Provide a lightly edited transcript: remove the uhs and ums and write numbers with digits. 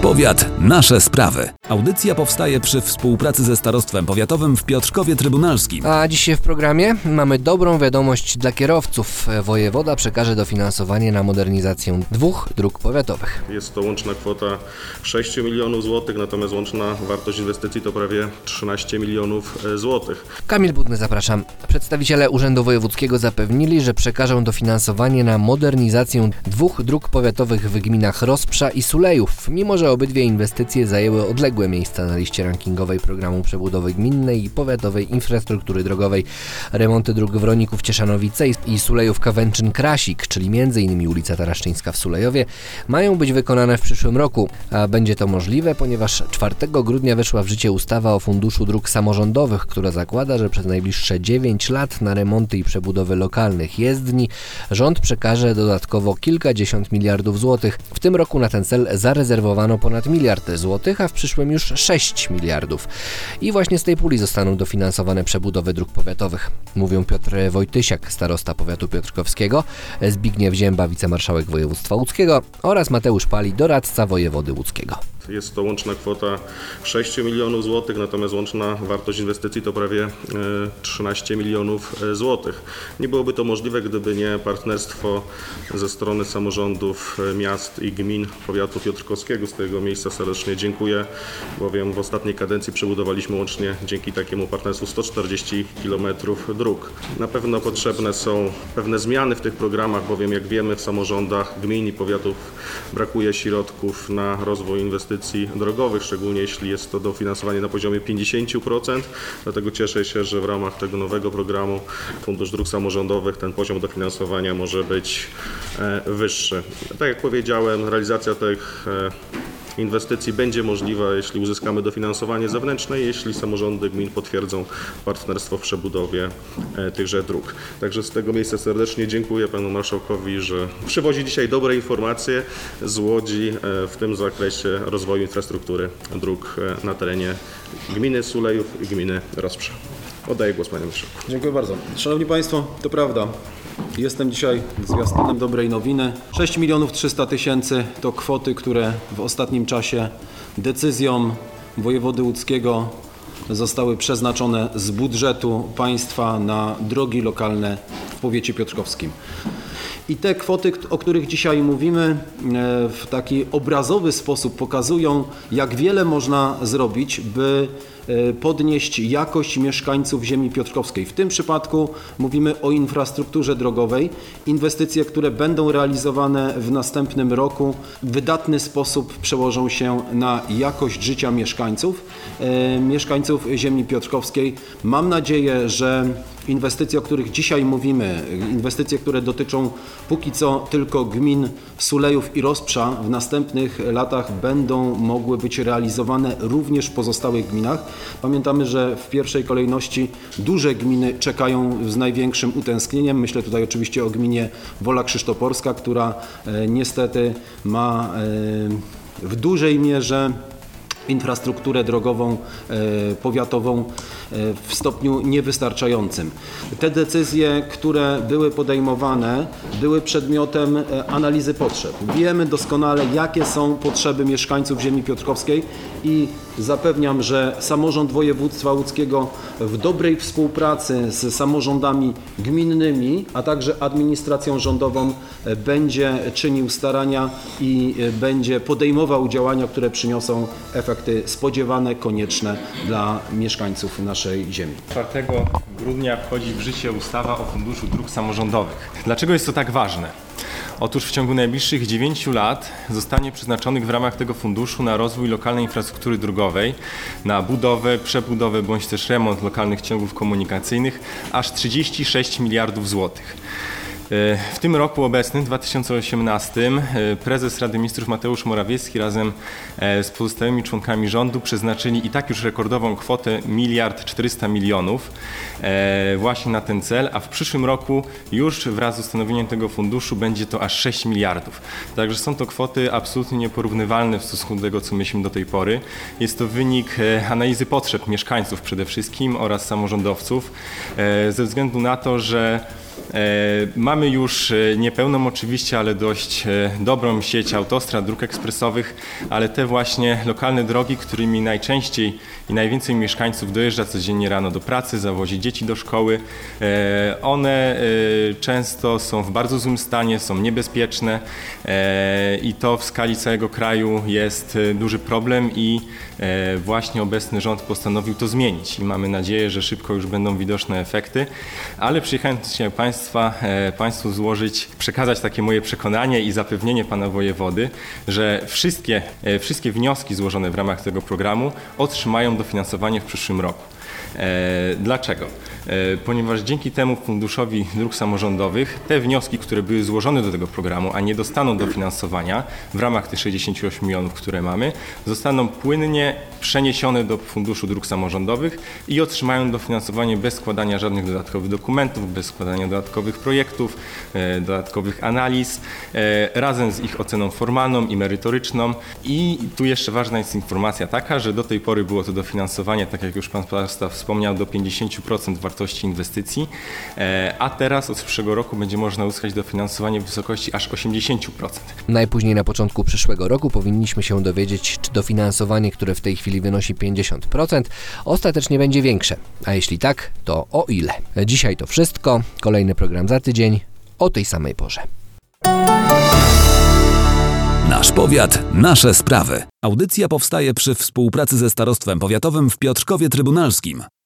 Powiat, nasze sprawy. Audycja powstaje przy współpracy ze Starostwem Powiatowym w Piotrkowie Trybunalskim. A dzisiaj w programie mamy dobrą wiadomość dla kierowców. Wojewoda przekaże dofinansowanie na modernizację 2 dróg powiatowych. Jest to łączna kwota 6 milionów złotych, natomiast łączna wartość inwestycji to prawie 13 milionów złotych. Kamil Budny, zapraszam. Przedstawiciele Urzędu Wojewódzkiego zapewnili, że przekażą dofinansowanie na modernizację 2 dróg powiatowych w gminach Rozprza i Sulejów, mimo że obydwie inwestycje zajęły odległe miejsca na liście rankingowej programu przebudowy gminnej i powiatowej infrastruktury drogowej. Remonty dróg Wroników Cieszanowice i Sulejów Kawęczyn-Krasik, czyli m.in. ulica Taraszczyńska w Sulejowie, mają być wykonane w przyszłym roku. A będzie to możliwe, ponieważ 4 grudnia weszła w życie ustawa o Funduszu Dróg Samorządowych, która zakłada, że przez najbliższe 9 lat na remonty i przebudowy lokalnych jezdni rząd przekaże dodatkowo kilkadziesiąt miliardów złotych. W tym roku na ten cel zarezerwowano ponad 1 miliard złotych, a w przyszłym już 6 miliardów. I właśnie z tej puli zostaną dofinansowane przebudowy dróg powiatowych. Mówią Piotr Wojtysiak, starosta powiatu piotrkowskiego, Zbigniew Zięba, wicemarszałek województwa łódzkiego oraz Mateusz Pali, doradca wojewody łódzkiego. Jest to łączna kwota 6 milionów złotych, natomiast łączna wartość inwestycji to prawie 13 milionów złotych. Nie byłoby to możliwe, gdyby nie partnerstwo ze strony samorządów miast i gmin powiatu piotrkowskiego. Z tego miejsca serdecznie dziękuję, bowiem w ostatniej kadencji przebudowaliśmy łącznie dzięki takiemu partnerstwu 140 km dróg. Na pewno potrzebne są pewne zmiany w tych programach, bowiem jak wiemy w samorządach gmin i powiatów brakuje środków na rozwój inwestycji drogowych, szczególnie jeśli jest to dofinansowanie na poziomie 50%. Dlatego cieszę się, że w ramach tego nowego programu Fundusz Dróg Samorządowych ten poziom dofinansowania może być wyższy. Tak jak powiedziałem, realizacja tych inwestycji będzie możliwa, jeśli uzyskamy dofinansowanie zewnętrzne, jeśli samorządy gmin potwierdzą partnerstwo w przebudowie tychże dróg. Także z tego miejsca serdecznie dziękuję panu marszałkowi, że przywozi dzisiaj dobre informacje z Łodzi w tym zakresie rozwoju infrastruktury dróg na terenie gminy Sulejów i gminy Rozprza. Oddaję głos panie marszałku. Dziękuję bardzo. Szanowni Państwo, to prawda. Jestem dzisiaj zwiastunem dobrej nowiny. 6 300 000 to kwoty, które w ostatnim czasie decyzją wojewody łódzkiego zostały przeznaczone z budżetu państwa na drogi lokalne w powiecie piotrkowskim. I te kwoty, o których dzisiaj mówimy, w taki obrazowy sposób pokazują, jak wiele można zrobić, by podnieść jakość mieszkańców ziemi piotrkowskiej. W tym przypadku mówimy o infrastrukturze drogowej. Inwestycje, które będą realizowane w następnym roku, w wydatny sposób przełożą się na jakość życia mieszkańców ziemi piotrkowskiej. Mam nadzieję, że inwestycje, o których dzisiaj mówimy, inwestycje, które dotyczą póki co tylko gmin Sulejów i Rozprza, w następnych latach będą mogły być realizowane również w pozostałych gminach. Pamiętamy, że w pierwszej kolejności duże gminy czekają z największym utęsknieniem. Myślę tutaj oczywiście o gminie Wola Krzysztoporska, która niestety ma w dużej mierze infrastrukturę drogową powiatową w stopniu niewystarczającym. Te decyzje, które były podejmowane, były przedmiotem analizy potrzeb. Wiemy doskonale, jakie są potrzeby mieszkańców ziemi piotrkowskiej i zapewniam, że samorząd województwa łódzkiego w dobrej współpracy z samorządami gminnymi, a także administracją rządową będzie czynił starania i będzie podejmował działania, które przyniosą efekty spodziewane, konieczne dla mieszkańców naszej ziemi. 4 grudnia wchodzi w życie ustawa o Funduszu Dróg Samorządowych. Dlaczego jest to tak ważne? Otóż w ciągu najbliższych 9 lat zostanie przeznaczonych w ramach tego funduszu na rozwój lokalnej infrastruktury drogowej, na budowę, przebudowę bądź też remont lokalnych ciągów komunikacyjnych aż 36 miliardów złotych. W tym roku obecnym, 2018, prezes Rady Ministrów Mateusz Morawiecki razem z pozostałymi członkami rządu przeznaczyli i tak już rekordową kwotę 1 400 000 000 właśnie na ten cel, a w przyszłym roku już wraz z ustanowieniem tego funduszu będzie to aż 6 miliardów. Także są to kwoty absolutnie nieporównywalne w stosunku do tego, co mieliśmy do tej pory. Jest to wynik analizy potrzeb mieszkańców przede wszystkim oraz samorządowców, ze względu na to, że Mamy już niepełną oczywiście, ale dość dobrą sieć autostrad, dróg ekspresowych, ale te właśnie lokalne drogi, którymi najczęściej i najwięcej mieszkańców dojeżdża codziennie rano do pracy, zawozi dzieci do szkoły, one często są w bardzo złym stanie, są niebezpieczne i to w skali całego kraju jest duży problem i właśnie obecny rząd postanowił to zmienić i mamy nadzieję, że szybko już będą widoczne efekty, ale przyjechałem dzisiaj Państwu przekazać takie moje przekonanie i zapewnienie Pana Wojewody, że wszystkie wnioski złożone w ramach tego programu otrzymają dofinansowanie w przyszłym roku. Dlaczego? Ponieważ dzięki temu Funduszowi Dróg Samorządowych te wnioski, które były złożone do tego programu, a nie dostaną dofinansowania w ramach tych 68 milionów, które mamy, zostaną płynnie przeniesione do Funduszu Dróg Samorządowych i otrzymają dofinansowanie bez składania żadnych dodatkowych dokumentów, bez składania dodatkowych projektów, dodatkowych analiz, razem z ich oceną formalną i merytoryczną. I tu jeszcze ważna jest informacja taka, że do tej pory było to dofinansowanie, tak jak już Pan Stanisław wspomniał, do 50% wartości inwestycji, a teraz od przyszłego roku będzie można uzyskać dofinansowanie w wysokości aż 80%. Najpóźniej na początku przyszłego roku powinniśmy się dowiedzieć, czy dofinansowanie, które w tej chwili wynosi 50%, ostatecznie będzie większe. A jeśli tak, to o ile? Dzisiaj to wszystko. Kolejny program za tydzień o tej samej porze. Nasz powiat, nasze sprawy. Audycja powstaje przy współpracy ze Starostwem Powiatowym w Piotrkowie Trybunalskim.